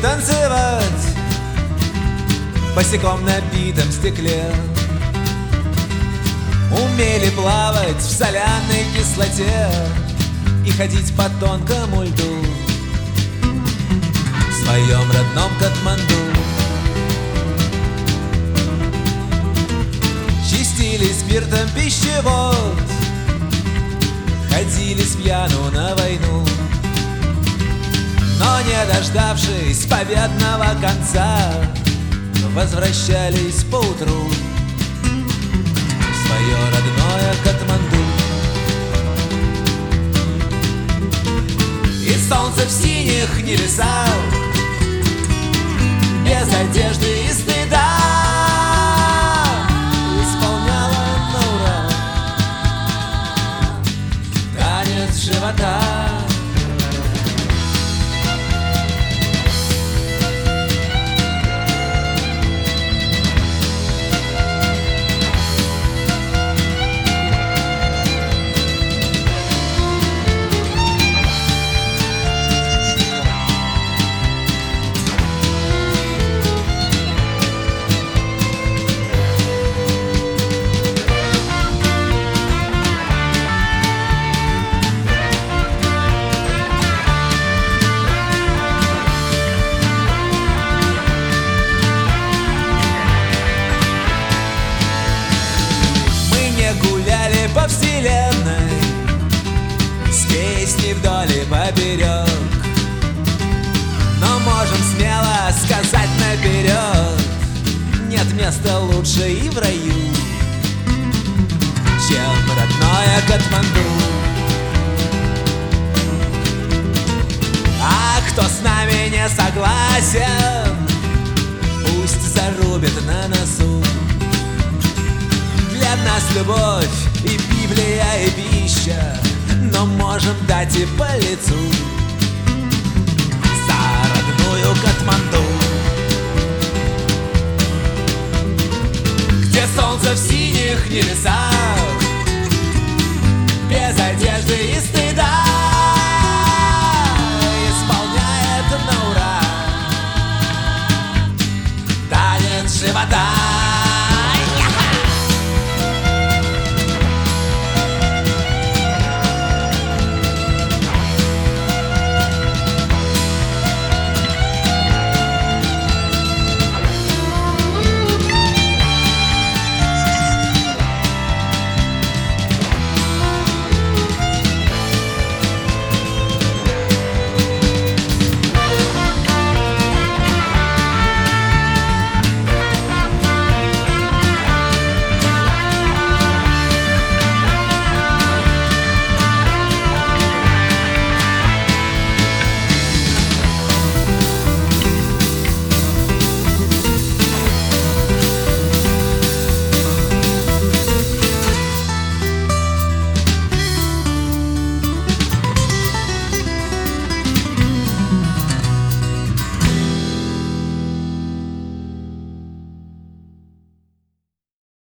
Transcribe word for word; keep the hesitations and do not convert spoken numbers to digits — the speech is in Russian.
танцевать босиком на битом стекле. Умели плавать в соляной кислоте и ходить по тонкому льду в своем родном Катманду. Чистили спиртом пищевод, ходили с пьяну на войну, но не дождавшись победного конца, возвращались поутру в свое родное Катманду. И солнце в синих небесах, без одежды и стыда, исполняло на ура танец живота. По вселенной с песней вдоль и поперек, но можем смело сказать наперед: нет места лучше и в раю, чем родное Катманду. А кто с нами не согласен, пусть зарубит на носу. Для нас любовь и Библия, и пища, но можем дать и по лицу за родную Катманду, где солнце в синих небесах, без одежды